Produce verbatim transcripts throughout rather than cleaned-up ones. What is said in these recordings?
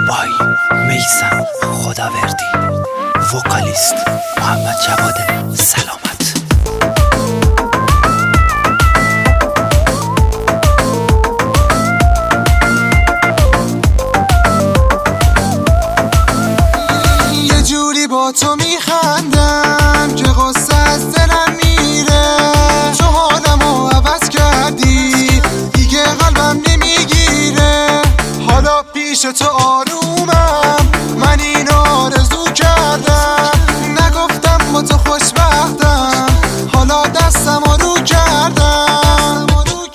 بای میثم خداوردی، وکالیست محمد جواد سلامت. یه جوری با تو میخندم که غصه از دلم میره، تو حالمو عوض کردی دیگه قلبم نمیگیره، حالا پیش تو آرومم، من اینو آرزو کردم، نگفتم با تو خوشبختم، حالا دستم رو کردم.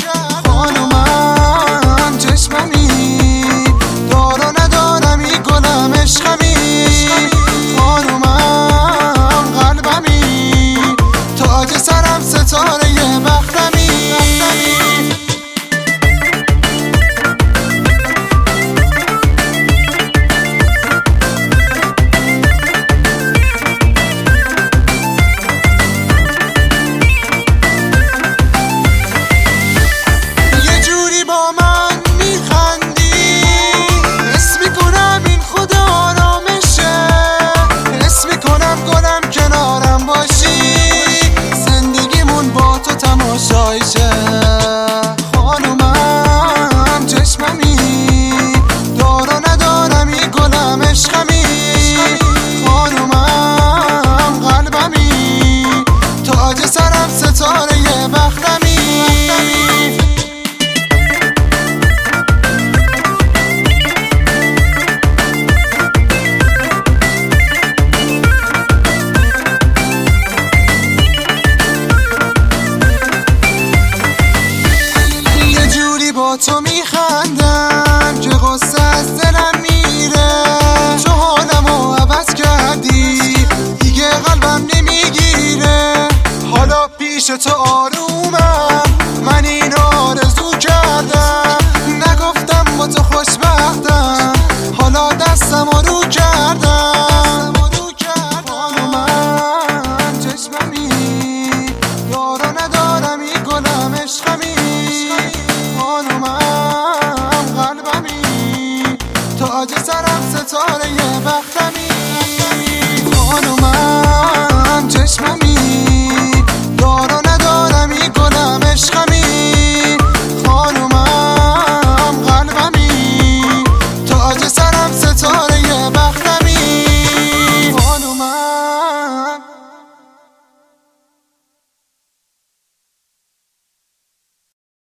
خانومم چشممی دار و ندارمی، گلم عشقمی، خانومم قلبمی، تاج سرم ستاره بختمی. خانومم چشممی دار و ندارمی، گلم عشقمی، خانومم قلبمی، تاج سرم ستاره بختمی. با تو میخندم که غصه از دلم میره، تو حالمو عوض کردی دیگه قلبم نمیگیره، حالا پیش تو آرومم،